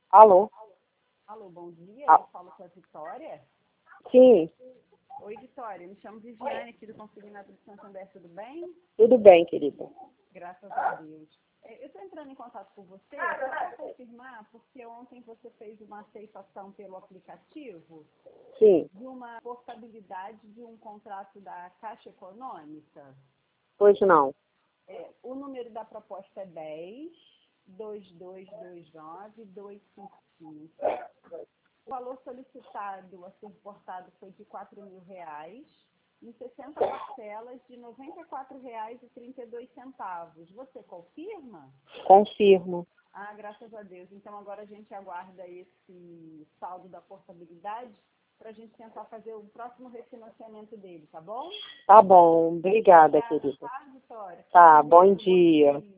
Alô? Alô, bom dia. Ah, Eu falo com a Vitória. sim, Oi, Vitória. Me chamo Viviane, aqui do Consignado de Santander. Tudo bem? tudo bem, querida. Graças a Deus. Eu estou entrando em contato com você só para confirmar, porque ontem você fez uma aceitação pelo aplicativo Sim, de uma portabilidade de um contrato da Caixa Econômica. pois não. O número da proposta é 10-2229-255. O valor solicitado a ser portado foi de R$ 4.000, em 60 parcelas de R$ 94,32. Você confirma? Confirmo. Ah, graças a Deus. Então agora a gente aguarda esse saldo da portabilidade para a gente tentar fazer o próximo refinanciamento dele, tá bom? Tá bom, obrigada, Obrigada, querida. tá, Vitória? Tá, Com bom Deus, bom dia. dia.